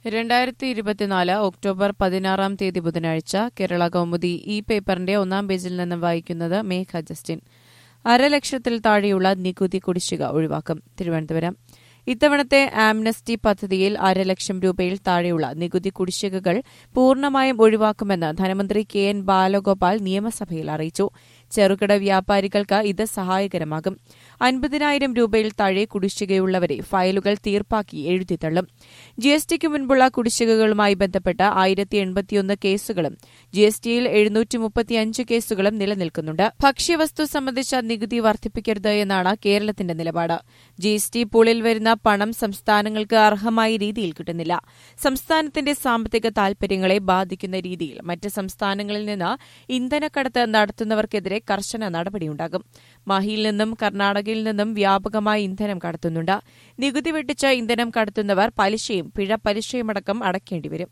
2024 October 16 ബുധനാഴ്ച കേരള കൗമുദി ഈ പേപ്പറിന്റെ ഒന്നാം പേജിൽ നിന്ന് വായിക്കുന്നത് മേഘ ജസ്റ്റിൻ. 1,00,000-ൽ താഴെയുള്ള നികുതി കുടിശ്ശിക ഒഴിവാക്കും. തിരുവനന്തപുരം. ഇത്തവണത്തെ ആംനസ്റ്റി പദ്ധതിയിൽ 1,00,000 രൂപയിൽ താഴെയുള്ള നികുതി കുടിശ്ശികകൾ പൂർണ്ണമായും ഒഴിവാക്കുമെന്ന് ധനമന്ത്രി കെ.എൻ. ബാലഗോപാൽ നിയമസഭയിൽ അറിയിച്ചു. ചെറുകിട വ്യാപാരികൾക്ക് ഇത് സഹായകരമാകും. 50,000 രൂപയിൽ താഴെ കുടിശ്ശികയുള്ളവരെ ഫയലുകൾ തീർപ്പാക്കി എഴുതിത്തള്ളും. ജിഎസ്ടിക്ക് മുൻപുള്ള കുടിശ്ശികകളുമായി ബന്ധപ്പെട്ട് 1,081 കേസുകളും ജിഎസ്ടിയിൽ 735 കേസുകളും നിലനിൽക്കുന്നുണ്ട്. ഭക്ഷ്യവസ്തു സംബന്ധിച്ച നികുതി വർദ്ധിപ്പിക്കരുത് എന്നാണ് കേരളത്തിന്റെ നിലപാട്. ജിഎസ്ടി പൂളിൽ വരുന്ന പണം സംസ്ഥാനങ്ങൾക്ക് അർഹമായ രീതിയിൽ കിട്ടുന്നില്ല. സംസ്ഥാനത്തിന്റെ സാമ്പത്തിക താൽപര്യങ്ങളെ ബാധിക്കുന്ന രീതിയിൽ മറ്റ് സംസ്ഥാനങ്ങളിൽ നിന്ന് ഇന്ധനക്കടത്ത് നടത്തുന്നവർക്കെതിരെ കർശന നടപടിയുണ്ടാകും. മാഹിയിൽ നിന്നും കർണാടകയിൽ നിന്നും വ്യാപകമായി ഇന്ധനം കടത്തുന്നുണ്ട്. നികുതി വെട്ടിച്ച് ഇന്ധനം കടത്തുന്നവർ പലിശയും പിഴ പലിശയുമടക്കം അടയ്ക്കേണ്ടിവരും.